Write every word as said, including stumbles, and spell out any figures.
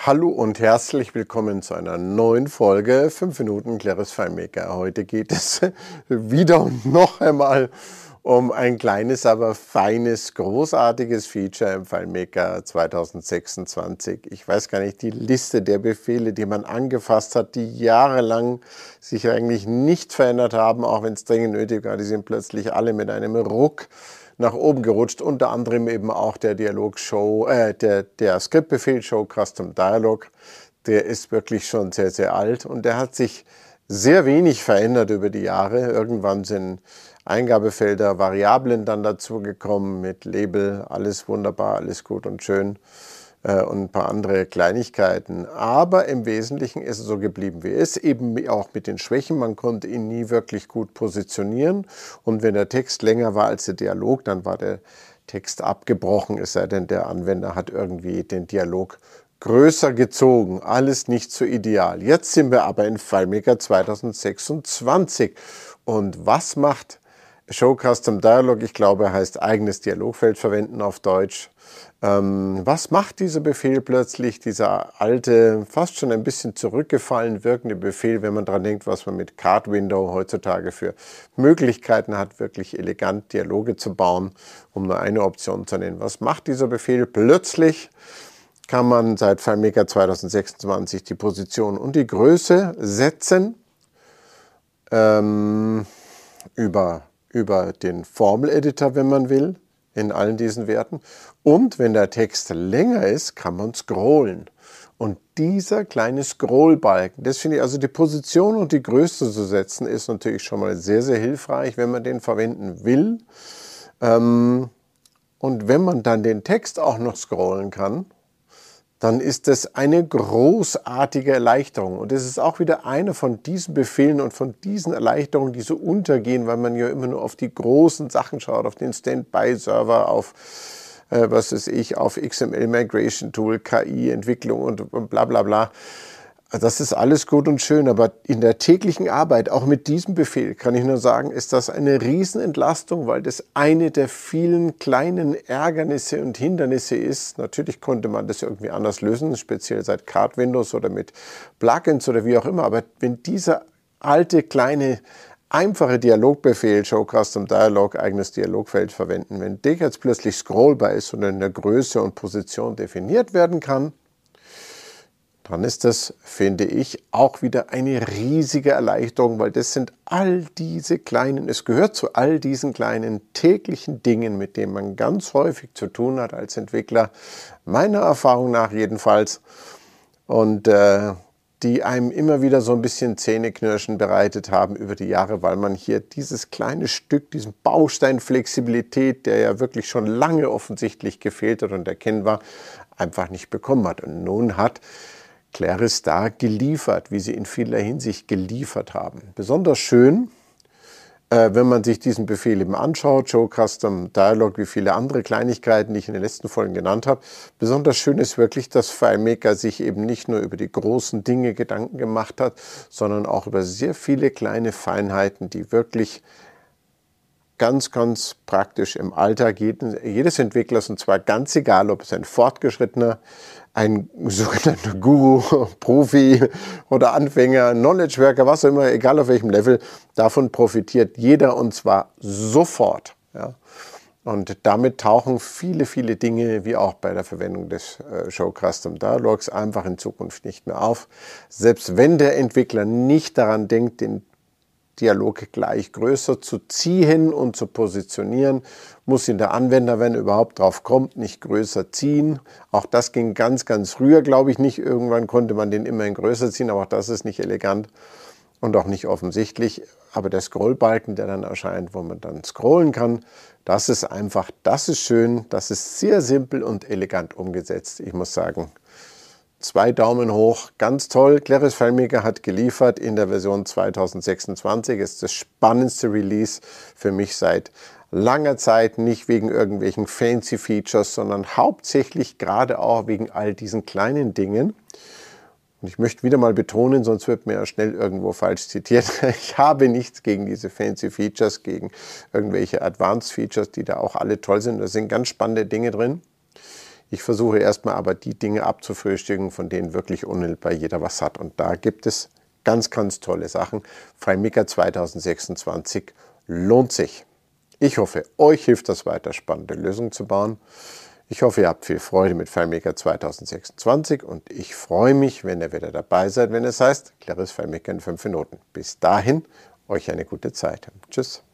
Hallo und herzlich willkommen zu einer neuen Folge fünf Minuten Claris FileMaker. Heute geht es wieder und noch einmal um ein kleines, aber feines, großartiges Feature im FileMaker zweitausendsechsundzwanzig. Ich weiß gar nicht, die Liste der Befehle, die man angefasst hat, die jahrelang sich eigentlich nicht verändert haben, auch wenn es dringend nötig war, die sind plötzlich alle mit einem Ruck nach oben gerutscht, unter anderem eben auch der Dialog-Show, äh, der, der Skriptbefehl Show Custom Dialog. Der ist wirklich schon sehr, sehr alt und der hat sich sehr wenig verändert über die Jahre. Irgendwann sind Eingabefelder, Variablen dann dazu gekommen mit Label, alles wunderbar, alles gut und schön äh, und ein paar andere Kleinigkeiten. Aber im Wesentlichen ist es so geblieben, wie es ist, eben auch mit den Schwächen. Man konnte ihn nie wirklich gut positionieren und wenn der Text länger war als der Dialog, dann war der Text abgebrochen, es sei denn, der Anwender hat irgendwie den Dialog größer gezogen. Alles nicht so ideal. Jetzt sind wir aber in FileMaker zweitausendsechsundzwanzig. Und was macht Show Custom Dialog? Ich glaube, er heißt eigenes Dialogfeld verwenden auf Deutsch. Ähm, was macht dieser Befehl plötzlich? Dieser alte, fast schon ein bisschen zurückgefallen wirkende Befehl, wenn man daran denkt, was man mit Card Window heutzutage für Möglichkeiten hat, wirklich elegant Dialoge zu bauen, um nur eine Option zu nennen. Was macht dieser Befehl plötzlich? Kann man seit FileMaker zweitausendsechsundzwanzig die Position und die Größe setzen ähm, über, über den Formel-Editor, wenn man will, in allen diesen Werten. Und wenn der Text länger ist, kann man scrollen. Und dieser kleine Scrollbalken, das finde ich, also die Position und die Größe zu setzen, ist natürlich schon mal sehr, sehr hilfreich, wenn man den verwenden will. Ähm, und wenn man dann den Text auch noch scrollen kann, dann ist das eine großartige Erleichterung. Und es ist auch wieder einer von diesen Befehlen und von diesen Erleichterungen, die so untergehen, weil man ja immer nur auf die großen Sachen schaut, auf den Standby-Server, auf, äh, was weiß ich, auf X M L-Migration-Tool, K I-Entwicklung und, und bla bla bla. Das ist alles gut und schön, aber in der täglichen Arbeit, auch mit diesem Befehl, kann ich nur sagen, ist das eine Riesenentlastung, weil das eine der vielen kleinen Ärgernisse und Hindernisse ist. Natürlich konnte man das irgendwie anders lösen, speziell seit Card Windows oder mit Plugins oder wie auch immer, aber wenn dieser alte, kleine, einfache Dialogbefehl, Show Custom Dialog, eigenes Dialogfeld verwenden, wenn der jetzt plötzlich scrollbar ist und in der Größe und Position definiert werden kann, dann ist das, finde ich, auch wieder eine riesige Erleichterung, weil das sind all diese kleinen, es gehört zu all diesen kleinen täglichen Dingen, mit denen man ganz häufig zu tun hat als Entwickler, meiner Erfahrung nach jedenfalls, und äh, die einem immer wieder so ein bisschen Zähneknirschen bereitet haben über die Jahre, weil man hier dieses kleine Stück, diesen Baustein Flexibilität, der ja wirklich schon lange offensichtlich gefehlt hat und erkennbar, einfach nicht bekommen hat. Und nun hat Claris da geliefert, wie sie in vieler Hinsicht geliefert haben. Besonders schön, äh, wenn man sich diesen Befehl eben anschaut, Show Custom Dialog, wie viele andere Kleinigkeiten, die ich in den letzten Folgen genannt habe. Besonders schön ist wirklich, dass FileMaker sich eben nicht nur über die großen Dinge Gedanken gemacht hat, sondern auch über sehr viele kleine Feinheiten, die wirklich ganz, ganz praktisch im Alltag jedes Entwicklers, und zwar ganz egal, ob es ein Fortgeschrittener, ein sogenannter Guru, Profi oder Anfänger, Knowledge Worker, was auch immer, egal auf welchem Level, davon profitiert jeder und zwar sofort. Ja. Und damit tauchen viele, viele Dinge, wie auch bei der Verwendung des äh, Show Custom Dialogs, einfach in Zukunft nicht mehr auf. Selbst wenn der Entwickler nicht daran denkt, den Dialog gleich größer zu ziehen und zu positionieren, muss ihn der Anwender, wenn er überhaupt drauf kommt, nicht größer ziehen. Auch das ging ganz, ganz früher, glaube ich nicht. Irgendwann konnte man den immerhin größer ziehen, aber auch das ist nicht elegant und auch nicht offensichtlich. Aber der Scrollbalken, der dann erscheint, wo man dann scrollen kann, das ist einfach, das ist schön, das ist sehr simpel und elegant umgesetzt. Ich muss sagen, zwei Daumen hoch, ganz toll. Claris FileMaker hat geliefert in der Version zweitausendsechsundzwanzig. Es ist das spannendste Release für mich seit langer Zeit, nicht wegen irgendwelchen fancy Features, sondern hauptsächlich gerade auch wegen all diesen kleinen Dingen. Und ich möchte wieder mal betonen, sonst wird mir ja schnell irgendwo falsch zitiert. Ich habe nichts gegen diese fancy Features, gegen irgendwelche Advanced Features, die da auch alle toll sind. Da sind ganz spannende Dinge drin. Ich versuche erstmal aber die Dinge abzufrühstücken, von denen wirklich unmittelbar jeder was hat. Und da gibt es ganz, ganz tolle Sachen. FileMaker zwanzig sechsundzwanzig lohnt sich. Ich hoffe, euch hilft das weiter, spannende Lösungen zu bauen. Ich hoffe, ihr habt viel Freude mit FileMaker zwanzig sechsundzwanzig und ich freue mich, wenn ihr wieder dabei seid, wenn es heißt, Clarus FileMaker in fünf Minuten. Bis dahin, euch eine gute Zeit. Tschüss.